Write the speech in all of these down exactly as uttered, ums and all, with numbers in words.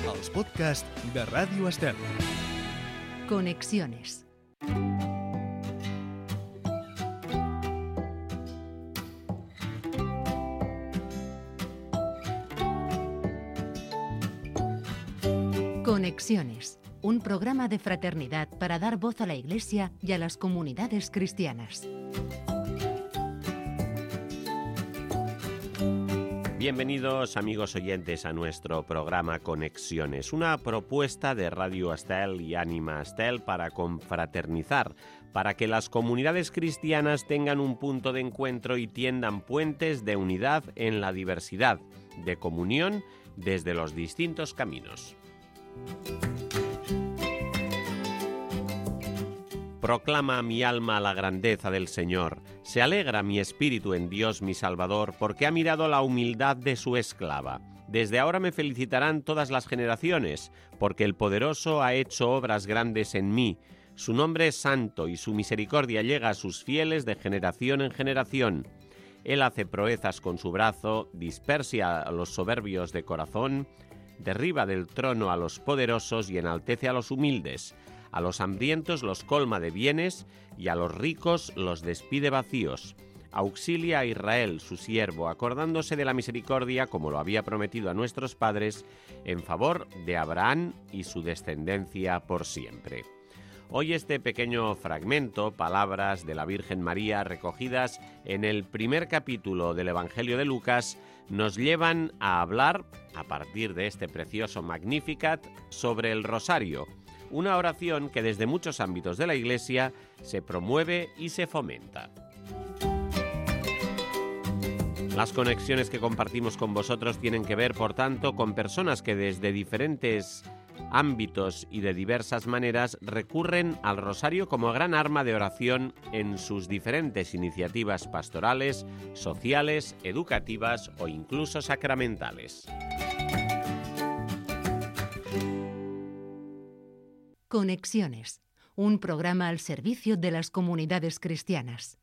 els podcasts de Ràdio Estel. Conexiones. Conexiones, un programa de fraternidad para dar voz a la Iglesia y a las comunidades cristianas. Bienvenidos, amigos oyentes, a nuestro programa Conexiones, una propuesta de Radio Estel y Ánima Estel para confraternizar, para que las comunidades cristianas tengan un punto de encuentro y tiendan puentes de unidad en la diversidad, de comunión desde los distintos caminos. Proclama mi alma la grandeza del Señor. Se alegra mi espíritu en Dios mi Salvador, porque ha mirado la humildad de su esclava. Desde ahora me felicitarán todas las generaciones, porque el Poderoso ha hecho obras grandes en mí. Su nombre es santo y su misericordia llega a sus fieles de generación en generación. Él hace proezas con su brazo, dispersa a los soberbios de corazón, derriba del trono a los poderosos y enaltece a los humildes. A los hambrientos los colma de bienes y a los ricos los despide vacíos. Auxilia a Israel, su siervo, acordándose de la misericordia, como lo había prometido a nuestros padres, en favor de Abraham y su descendencia por siempre. Hoy este pequeño fragmento, palabras de la Virgen María recogidas en el primer capítulo del Evangelio de Lucas, nos llevan a hablar, a partir de este precioso Magnificat, sobre el rosario, una oración que desde muchos ámbitos de la Iglesia se promueve y se fomenta. Las conexiones que compartimos con vosotros tienen que ver, por tanto, con personas que desde diferentes ámbitos y de diversas maneras recurren al rosario como gran arma de oración en sus diferentes iniciativas pastorales, sociales, educativas o incluso sacramentales. Conexiones, un programa al servicio de las comunidades cristianas.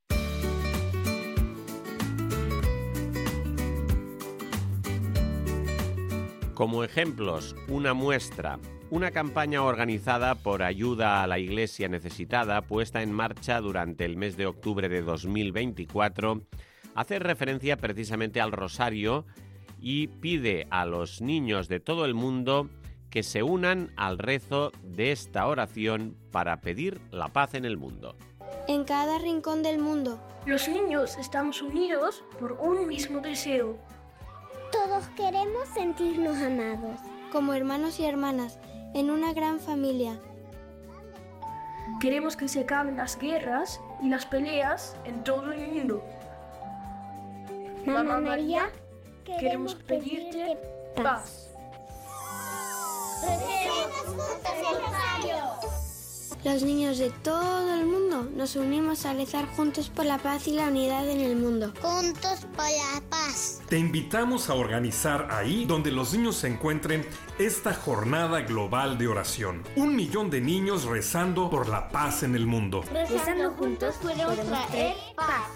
Como ejemplos, una muestra, una campaña organizada por Ayuda a la Iglesia Necesitada, puesta en marcha durante el mes de octubre de dos mil veinticuatro, hace referencia precisamente al rosario y pide a los niños de todo el mundo que se unan al rezo de esta oración para pedir la paz en el mundo. En cada rincón del mundo, los niños estamos unidos por un mismo deseo. Todos queremos sentirnos amados. Como hermanos y hermanas, en una gran familia. Queremos que se acaben las guerras y las peleas en todo el mundo. Mamá María, queremos pedirte paz. ¡Recemos juntos el rosario! Los niños de todo el mundo nos unimos a rezar juntos por la paz y la unidad en el mundo. Juntos por la paz. Te invitamos a organizar ahí donde los niños se encuentren esta jornada global de oración. Un millón de niños rezando por la paz en el mundo. Rezando juntos podemos traer paz.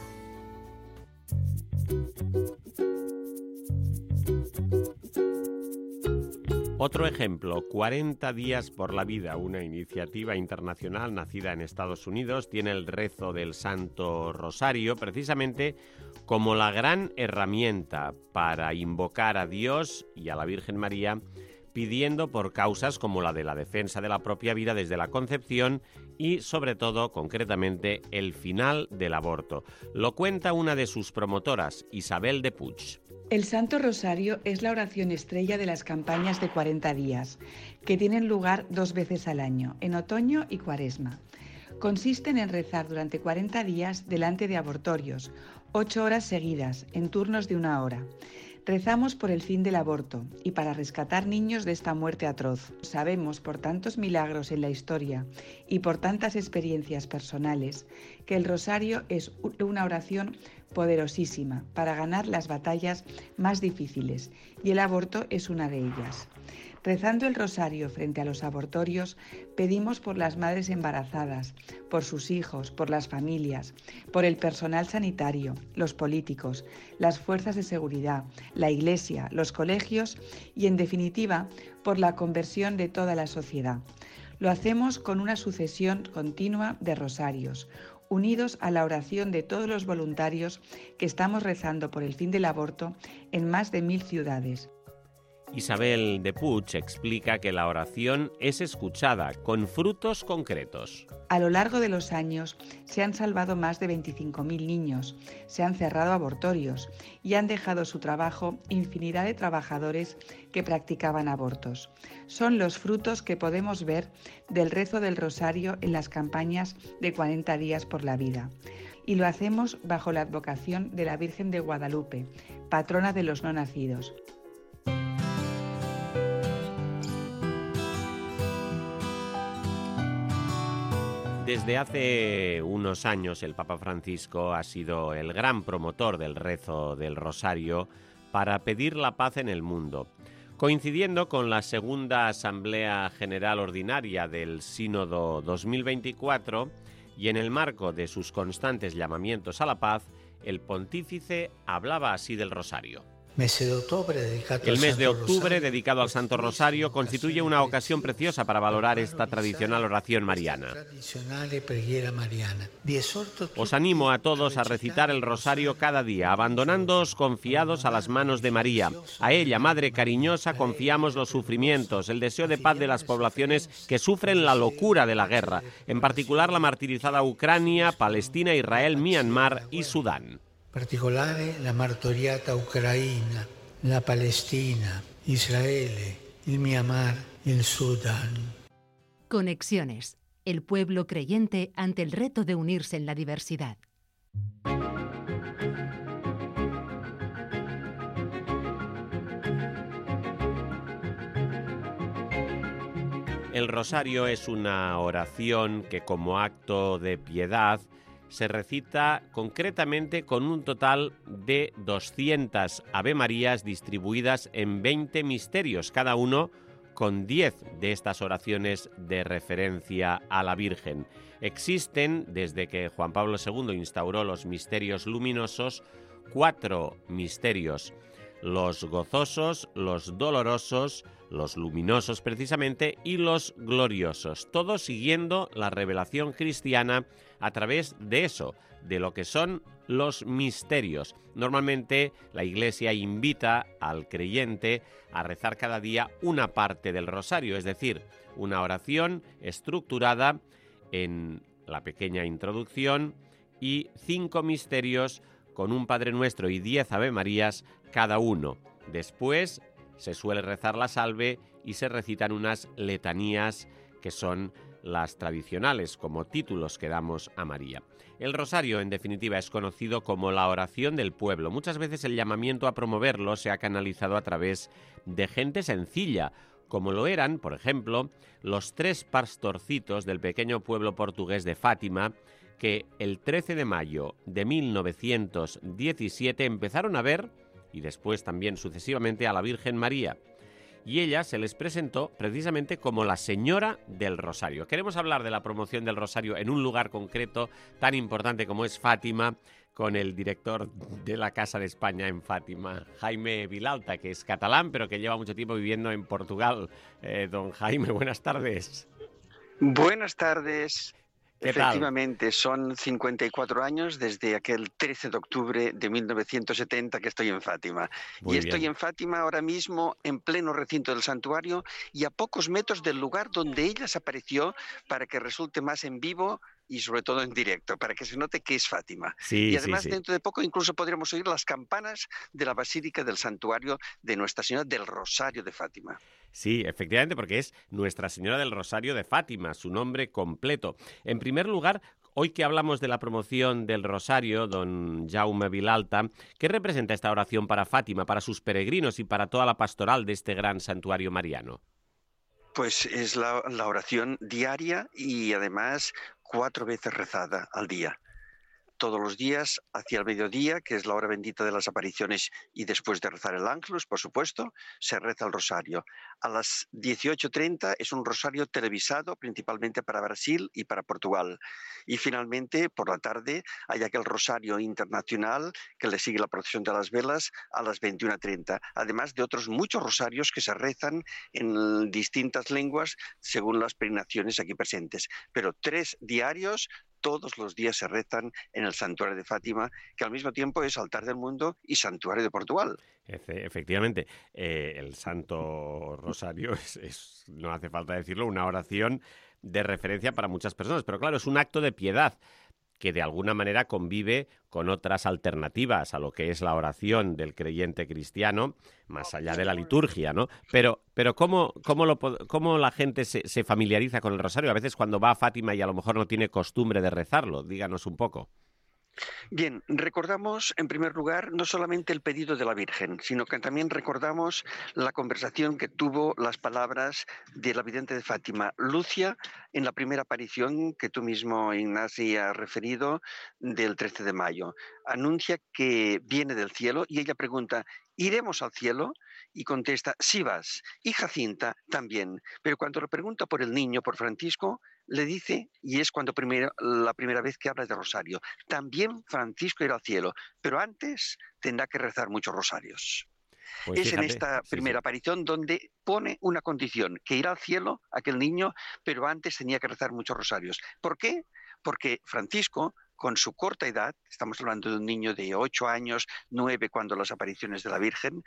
Otro ejemplo, cuarenta días por la vida, una iniciativa internacional nacida en Estados Unidos, tiene el rezo del Santo Rosario precisamente como la gran herramienta para invocar a Dios y a la Virgen María, pidiendo por causas como la de la defensa de la propia vida desde la concepción y, sobre todo, concretamente, el final del aborto. Lo cuenta una de sus promotoras, Isabel de Puig. El Santo Rosario es la oración estrella de las campañas de cuarenta días, que tienen lugar dos veces al año, en otoño y cuaresma. Consisten en rezar durante cuarenta días delante de abortorios, ocho horas seguidas, en turnos de una hora. Rezamos por el fin del aborto y para rescatar niños de esta muerte atroz. Sabemos por tantos milagros en la historia y por tantas experiencias personales que el rosario es una oración poderosísima para ganar las batallas más difíciles y el aborto es una de ellas. Rezando el rosario frente a los abortorios, pedimos por las madres embarazadas, por sus hijos, por las familias, por el personal sanitario, los políticos, las fuerzas de seguridad, la Iglesia, los colegios y, en definitiva, por la conversión de toda la sociedad. Lo hacemos con una sucesión continua de rosarios, unidos a la oración de todos los voluntarios que estamos rezando por el fin del aborto en más de mil ciudades. Isabel de Puig explica que la oración es escuchada con frutos concretos. A lo largo de los años se han salvado más de veinticinco mil niños, se han cerrado abortorios y han dejado su trabajo infinidad de trabajadores que practicaban abortos. Son los frutos que podemos ver del rezo del rosario en las campañas de cuarenta días por la vida. Y lo hacemos bajo la advocación de la Virgen de Guadalupe, patrona de los no nacidos. Desde hace unos años el Papa Francisco ha sido el gran promotor del rezo del rosario para pedir la paz en el mundo. Coincidiendo con la segunda Asamblea General Ordinaria del Sínodo dos mil veinticuatro y en el marco de sus constantes llamamientos a la paz, el pontífice hablaba así del rosario. El mes de octubre dedicado al Santo Rosario constituye una ocasión preciosa para valorar esta tradicional oración mariana. Os animo a todos a recitar el rosario cada día, abandonándoos confiados a las manos de María. A ella, Madre cariñosa, confiamos los sufrimientos, el deseo de paz de las poblaciones que sufren la locura de la guerra, en particular la martirizada Ucrania, Palestina, Israel, Myanmar y Sudán. Particolare la martoriata Ucraina, la Palestina, Israele, il Myanmar y el Sudán. Conexiones, el pueblo creyente ante el reto de unirse en la diversidad. El rosario es una oración que, como acto de piedad, se recita concretamente con un total de doscientas Ave Marías distribuidas en veinte misterios, cada uno con diez de estas oraciones de referencia a la Virgen. Existen, desde que Juan Pablo segundo instauró los misterios luminosos, cuatro misterios: los gozosos, los dolorosos, los luminosos precisamente y los gloriosos, todos siguiendo la revelación cristiana a través de eso, de lo que son los misterios. Normalmente la Iglesia invita al creyente a rezar cada día una parte del rosario, es decir, una oración estructurada en la pequeña introducción y cinco misterios con un Padre Nuestro y diez Ave Marías cada uno. Después se suele rezar la salve y se recitan unas letanías que son las tradicionales como títulos que damos a María. El rosario, en definitiva, es conocido como la oración del pueblo. Muchas veces el llamamiento a promoverlo se ha canalizado a través de gente sencilla, como lo eran, por ejemplo, los tres pastorcitos del pequeño pueblo portugués de Fátima, que el trece de mayo de mil novecientos diecisiete empezaron a ver, y después también sucesivamente, a la Virgen María. Y ella se les presentó precisamente como la Señora del Rosario. Queremos hablar de la promoción del Rosario en un lugar concreto tan importante como es Fátima, con el director de la Casa de España en Fátima, Jaime Vilalta, que es catalán, pero que lleva mucho tiempo viviendo en Portugal. Eh, don Jaime, buenas tardes. Buenas tardes. Efectivamente, tal? Son cincuenta y cuatro años desde aquel trece de octubre de mil novecientos setenta que estoy en Fátima. Muy y estoy bien. en Fátima ahora mismo en pleno recinto del santuario y a pocos metros del lugar donde ella se apareció para que resulte más en vivo y sobre todo en directo, para que se note que es Fátima. Sí, y además sí, sí. dentro de poco incluso podremos oír las campanas de la Basílica del Santuario de Nuestra Señora del Rosario de Fátima. Sí, efectivamente, porque es Nuestra Señora del Rosario de Fátima, su nombre completo. En primer lugar, hoy que hablamos de la promoción del Rosario, don Jaume Vilalta, ¿qué representa esta oración para Fátima, para sus peregrinos y para toda la pastoral de este gran santuario mariano? Pues es la, la oración diaria y además cuatro veces rezada al día. Todos los días, hacia el mediodía, que es la hora bendita de las apariciones, y después de rezar el Ángelus, por supuesto, se reza el rosario. A las dieciocho treinta es un rosario televisado, principalmente para Brasil y para Portugal. Y finalmente, por la tarde, hay aquel rosario internacional que le sigue la procesión de las velas a las veintiuna treinta, además de otros muchos rosarios que se rezan en distintas lenguas según las peregrinaciones aquí presentes. Pero tres diarios, todos los días se rezan en el santuario de Fátima, que al mismo tiempo es altar del mundo y santuario de Portugal. Efectivamente, eh, el Santo Rosario es, es, no hace falta decirlo, una oración de referencia para muchas personas, pero claro, es un acto de piedad que de alguna manera convive con otras alternativas a lo que es la oración del creyente cristiano, más allá de la liturgia, ¿no? Pero, pero ¿cómo, cómo, lo, cómo la gente se, se familiariza con el rosario? A veces cuando va a Fátima y a lo mejor no tiene costumbre de rezarlo. Díganos un poco. Bien, recordamos en primer lugar no solamente el pedido de la Virgen, sino que también recordamos la conversación que tuvo, las palabras de la vidente de Fátima, Lucia, en la primera aparición que tú mismo, Ignacio, has referido, del trece de mayo. Anuncia que viene del cielo y ella pregunta, ¿iremos al cielo? Y contesta, sí vas. Y Jacinta también. Pero cuando le pregunta por el niño, por Francisco, le dice, y es cuando primero, la primera vez que habla de rosario, también Francisco irá al cielo, pero antes tendrá que rezar muchos rosarios. Pues es fíjate, en esta primera sí, sí. aparición donde pone una condición, que irá al cielo aquel niño, pero antes tenía que rezar muchos rosarios. ¿Por qué? Porque Francisco, con su corta edad, estamos hablando de un niño de ocho años, nueve cuando las apariciones de la Virgen,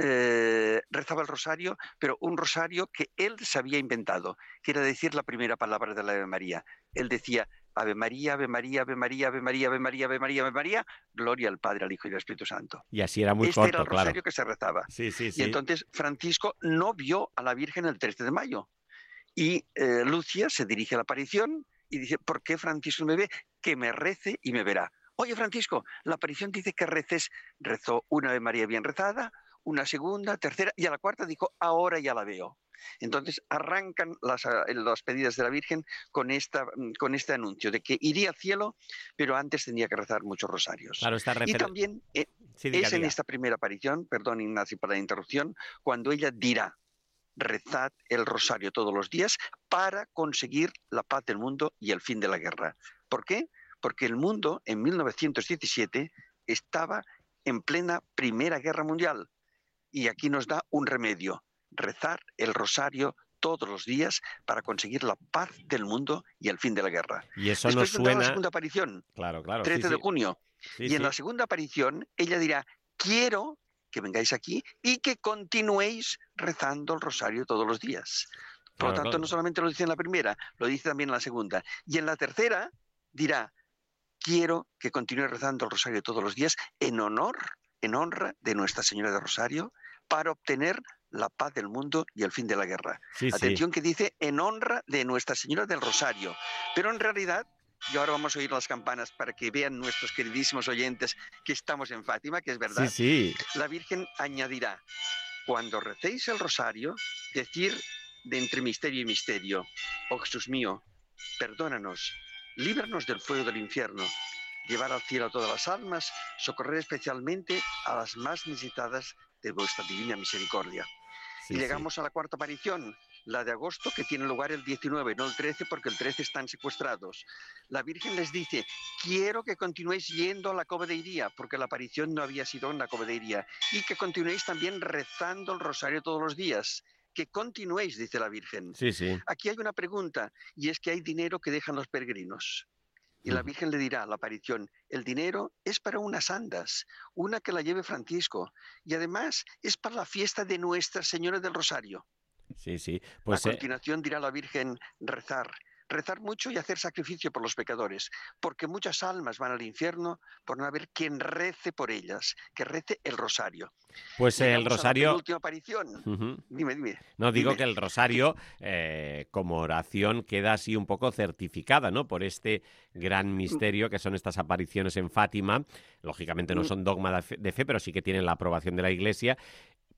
eh, rezaba el rosario, pero un rosario que él se había inventado, que era decir la primera palabra de la Ave María. Él decía, Ave María, Ave María, Ave María, Ave María, Ave María, Ave María, Ave María, gloria al Padre, al Hijo y al Espíritu Santo. Y así era muy este corto, era el rosario claro. que se rezaba. Sí, sí, sí. Y entonces Francisco no vio a la Virgen el trece de mayo. Y eh, Lucia se dirige a la aparición y dice, ¿por qué Francisco me ve? Que me rece y me verá. Oye, Francisco, la aparición dice que reces. Rezó una Ave María bien rezada, una segunda, tercera, y a la cuarta dijo, ahora ya la veo. Entonces arrancan las, las pedidas de la Virgen con, esta, con este anuncio de que iría al cielo, pero antes tenía que rezar muchos rosarios. Claro, está refer... Y también eh, sí, diga, es en diga. esta primera aparición, perdón Ignacio por la interrupción, cuando ella dirá, rezad el rosario todos los días para conseguir la paz del mundo y el fin de la guerra. ¿Por qué? Porque el mundo en mil novecientos diecisiete estaba en plena Primera Guerra Mundial y aquí nos da un remedio, rezar el rosario todos los días para conseguir la paz del mundo y el fin de la guerra. Y eso Después nos suena... la segunda aparición, claro, claro, trece sí, de sí. junio, Sí, y sí. en la segunda aparición ella dirá, quiero que vengáis aquí y que continuéis rezando el rosario todos los días. Por Claro, lo tanto, claro. no solamente lo dice en la primera, lo dice también en la segunda. Y en la tercera dirá, quiero que continúe rezando el rosario todos los días en honor, en honra de Nuestra Señora del Rosario, para obtener la paz del mundo y el fin de la guerra. Sí, sí. Atención que dice en honra de Nuestra Señora del Rosario. Pero en realidad, y ahora vamos a oír las campanas para que vean nuestros queridísimos oyentes que estamos en Fátima, que es verdad. Sí, sí. La Virgen añadirá, cuando recéis el rosario, decir de entre misterio y misterio, oh Jesús mío, perdónanos, líbranos del fuego del infierno, llevar al cielo a todas las almas, socorrer especialmente a las más necesitadas de vuestra divina misericordia. Sí, y llegamos sí. a la cuarta aparición, la de agosto, que tiene lugar el diecinueve, no el trece, porque el trece están secuestrados. La Virgen les dice, quiero que continuéis yendo a la Cova de Iría, porque la aparición no había sido en la Cova de Iría, y que continuéis también rezando el rosario todos los días. Que continuéis, dice la Virgen. Sí, sí. Aquí hay una pregunta, y es que hay dinero que dejan los peregrinos. Y la Virgen le dirá a la aparición, el dinero es para unas andas, una que la lleve Francisco, y además es para la fiesta de Nuestra Señora del Rosario. Sí, sí. Pues, a continuación dirá la Virgen, rezar, rezar mucho y hacer sacrificio por los pecadores, porque muchas almas van al infierno por no haber quien rece por ellas, que rece el rosario. Pues Llegamos el rosario... a la última aparición. Uh-huh. Dime, dime. No, digo dime. que el rosario, eh, como oración, queda así un poco certificada, ¿no? Por este gran misterio que son estas apariciones en Fátima. Lógicamente no son dogma de fe, pero sí que tienen la aprobación de la Iglesia.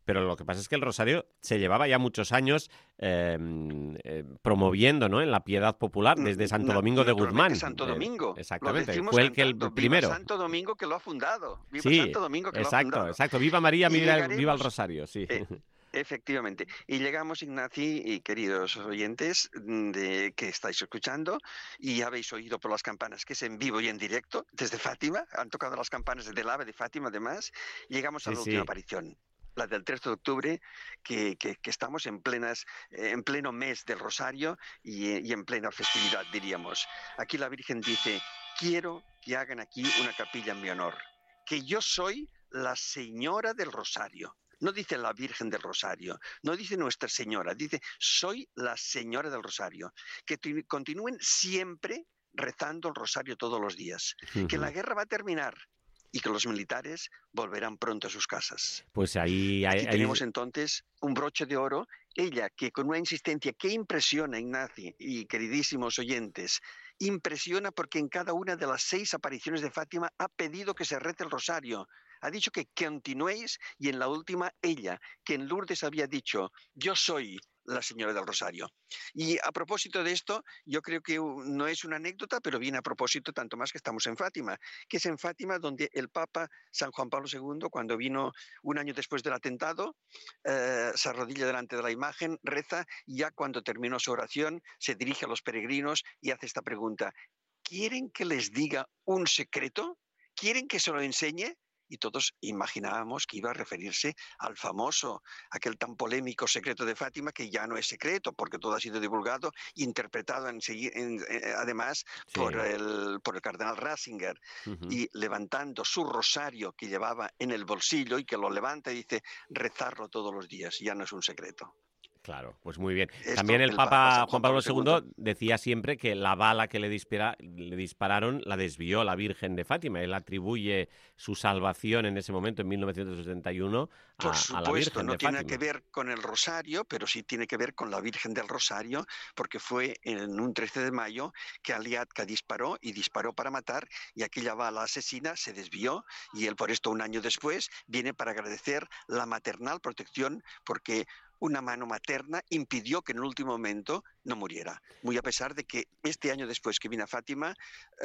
pero lo que pasa es que el rosario se llevaba ya muchos años eh, eh, promoviendo, ¿no?, en la piedad popular desde Santo Domingo de Guzmán. Santo Domingo. Eh, exactamente, fue el que el primero. Viva Santo Domingo que lo ha fundado. Viva sí, Santo Domingo que exacto, lo ha fundado. exacto. Viva María, viva, viva el rosario, sí. Eh, Efectivamente. Y llegamos, Ignaci y queridos oyentes de, que estáis escuchando, y habéis oído por las campanas que es en vivo y en directo desde Fátima. Han tocado las campanas del ave de Fátima, además. Llegamos a la sí, última sí. aparición, la del tres de octubre, que, que, que estamos en, plenas, eh, en pleno mes del Rosario y, y en plena festividad, diríamos. Aquí la Virgen dice: quiero que hagan aquí una capilla en mi honor, que yo soy la Señora del Rosario. No dice la Virgen del Rosario, no dice Nuestra Señora, dice soy la Señora del Rosario. Que t- continúen siempre rezando el Rosario todos los días. Uh-huh. Que la guerra va a terminar y que los militares volverán pronto a sus casas. Pues ahí... Aquí ahí tenemos entonces un broche de oro. Ella, que con una insistencia que impresiona, Ignacio y queridísimos oyentes, impresiona porque en cada una de las seis apariciones de Fátima ha pedido que se rece el Rosario. Ha dicho que continuéis, y en la última ella, que en Lourdes había dicho: yo soy la Señora del Rosario. Y a propósito de esto, yo creo que no es una anécdota, pero viene a propósito tanto más que estamos en Fátima, que es en Fátima donde el Papa San Juan Pablo segundo, cuando vino un año después del atentado, eh, se arrodilla delante de la imagen, reza, y ya cuando terminó su oración se dirige a los peregrinos y hace esta pregunta: ¿quieren que les diga un secreto? ¿Quieren que se lo enseñe? Y todos imaginábamos que iba a referirse al famoso, aquel tan polémico secreto de Fátima, que ya no es secreto, porque todo ha sido divulgado, interpretado en, en, en, además sí. por, el, por el cardenal Ratzinger, uh-huh. y levantando su rosario que llevaba en el bolsillo y que lo levanta y dice: rezarlo todos los días, ya no es un secreto. Claro, pues muy bien. Esto, También el, el Papa, Papa Juan Pablo segundo decía siempre que la bala que le, dispara, le dispararon la desvió la Virgen de Fátima. Él atribuye su salvación en ese momento, en mil novecientos setenta y uno, a, Por supuesto, a la Virgen no de tiene Fátima. que ver con el Rosario, pero sí tiene que ver con la Virgen del Rosario, porque fue en un trece de mayo que Aliatka disparó y disparó para matar, y aquella bala asesina se desvió, y él por esto un año después viene para agradecer la maternal protección, porque una mano materna impidió que en el último momento no muriera. Muy a pesar de que este año después que vino a Fátima,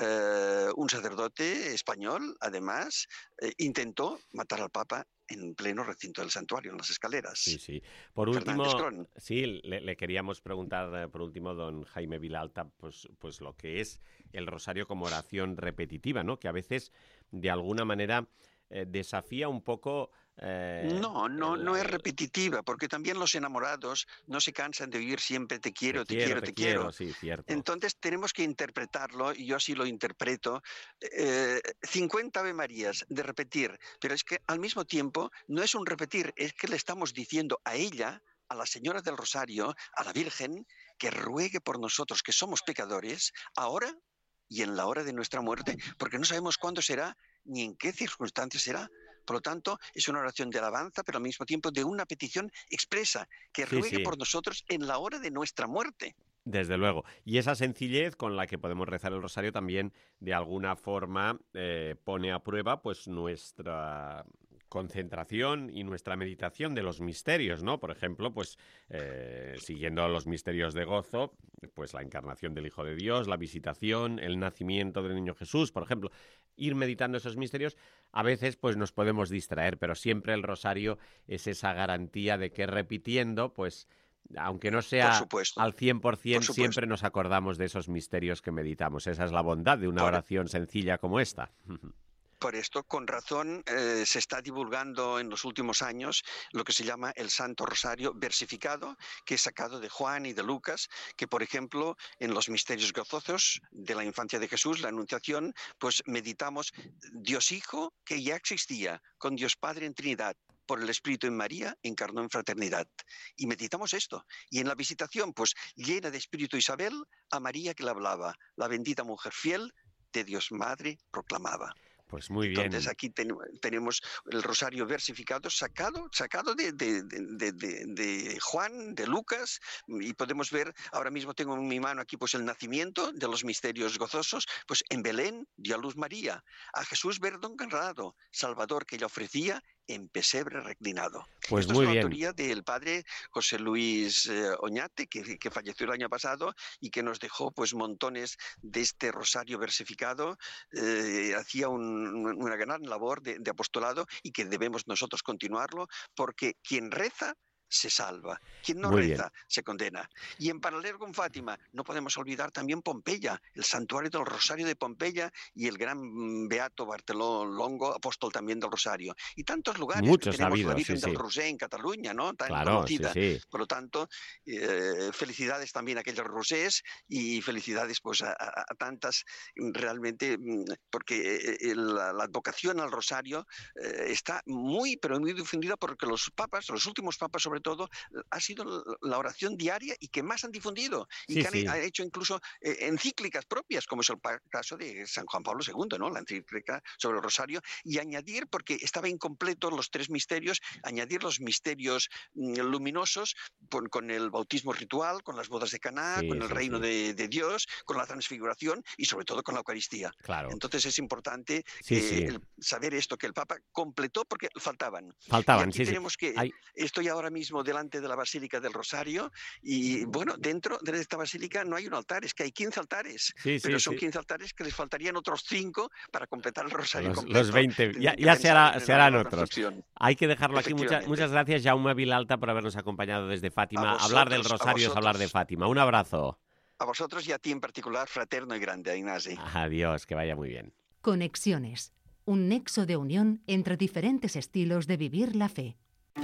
eh, un sacerdote español, además, eh, intentó matar al Papa en pleno recinto del santuario, en las escaleras. Sí, sí. Por último, sí, le, le queríamos preguntar, por último, don Jaime Vilalta, pues, pues lo que es el rosario como oración repetitiva, ¿no? Que a veces, de alguna manera, eh, desafía un poco... Eh, no, no, el, no es repetitiva, porque también los enamorados no se cansan de oír siempre te quiero, te, te quiero, te, te quiero. quiero. Sí, cierto. Entonces tenemos que interpretarlo, y yo así lo interpreto, eh, cincuenta Ave Marías de repetir, pero es que al mismo tiempo no es un repetir, es que le estamos diciendo a ella, a la Señora del Rosario, a la Virgen, que ruegue por nosotros que somos pecadores, ahora y en la hora de nuestra muerte, porque no sabemos cuándo será ni en qué circunstancias será. Por lo tanto, es una oración de alabanza, pero al mismo tiempo de una petición expresa, que sí, ruegue sí. por nosotros en la hora de nuestra muerte. Desde luego. Y esa sencillez con la que podemos rezar el rosario también, de alguna forma, eh, pone a prueba pues nuestra concentración y nuestra meditación de los misterios, ¿no? Por ejemplo, pues eh, siguiendo los misterios de gozo, pues la encarnación del Hijo de Dios, la visitación, el nacimiento del niño Jesús, por ejemplo, ir meditando esos misterios. A veces pues nos podemos distraer, pero siempre el rosario es esa garantía de que repitiendo, pues aunque no sea al cien por ciento, por siempre nos acordamos de esos misterios que meditamos. Esa es la bondad de una por... oración sencilla como esta. Por esto, con razón, eh, se está divulgando en los últimos años lo que se llama el Santo Rosario versificado, que es sacado de Juan y de Lucas, que, por ejemplo, en los misterios gozosos de la infancia de Jesús, la Anunciación, pues meditamos Dios Hijo, que ya existía, con Dios Padre en Trinidad, por el Espíritu en María, encarnó en fraternidad. Y meditamos esto. Y en la visitación, pues llena de Espíritu Isabel, a María que le hablaba, la bendita mujer fiel de Dios Madre proclamaba. Pues muy bien. Entonces aquí ten, tenemos el rosario versificado, sacado, sacado de, de, de, de, de Juan, de Lucas, y podemos ver, ahora mismo tengo en mi mano aquí pues el nacimiento de los misterios gozosos, pues en Belén dio a luz María, a Jesús verdonado, Salvador que ella ofrecía en pesebre reclinado. Pues Esto muy es una bien. autoría del padre José Luis eh, Oñate, que, que falleció el año pasado y que nos dejó pues montones de este rosario versificado. Eh, hacía un, una gran labor de, de apostolado y que debemos nosotros continuarlo, porque quien reza se salva. Quien no Muy reza bien. se condena. Y en paralelo con Fátima, no podemos olvidar también Pompeya, el santuario del Rosario de Pompeya y el gran beato Bartolomé Longo, apóstol también del Rosario. Y tantos lugares. Muchos Tenemos ha habido, la Virgen sí, del sí. Roser en Cataluña, ¿no? Tan Claro, conocida. sí, sí. Por lo tanto, eh, felicidades también a aquellos Rosés y felicidades pues a, a, a tantas realmente, porque la, la advocación al Rosario eh, está muy, pero muy difundida porque los papas, los últimos papas sobre todo, ha sido la oración diaria y que más han difundido y Sí, que han, sí. han hecho incluso eh, encíclicas propias, como es el caso de San Juan Pablo segundo, ¿no? La encíclica sobre el Rosario, y añadir, porque estaba incompleto los tres misterios, añadir los misterios mm, luminosos con, con el bautismo ritual, con las bodas de Caná, Sí, con el sí, reino sí. De, de Dios, con la transfiguración y sobre todo con la Eucaristía. Claro. Entonces es importante Sí, eh, sí. el saber esto, que el Papa completó porque faltaban. Faltaban, y aquí sí, sí. tenemos que, Hay- estoy ahora mismo delante de la Basílica del Rosario y bueno, dentro de esta basílica no hay un altar, es que hay quince altares, Sí, pero sí, son sí. quince altares que les faltarían otros cinco para completar el Rosario Los, completo. los veinte, ya, Tendrían que ya se, pensar hará- en se la harán nueva otros. construcción. Hay que dejarlo aquí. Muchas, Efectivamente. muchas gracias, Jaume Vilalta, por habernos acompañado desde Fátima. A Hablar del vosotros, a rosario es hablar de vosotros. Fátima. Un abrazo. A vosotros y a ti en particular, fraterno y grande, Ignasi. Adiós, que vaya muy bien. Conexiones, un nexo de unión entre diferentes estilos de vivir la fe.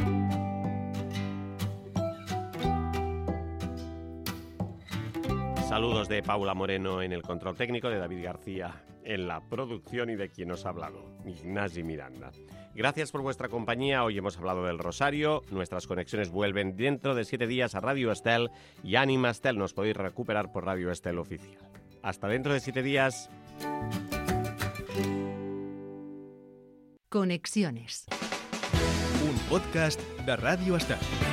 Saludos de Paula Moreno en el control técnico, de David García en la producción y de quien os ha hablado, Ignasi Miranda. Gracias por vuestra compañía. Hoy hemos hablado del Rosario. Nuestras conexiones vuelven dentro de siete días a Radio Estel y Anima Estel. Nos podéis recuperar por Radio Estel Oficial. Hasta dentro de siete días. Conexiones. Un podcast de Ràdio Estel.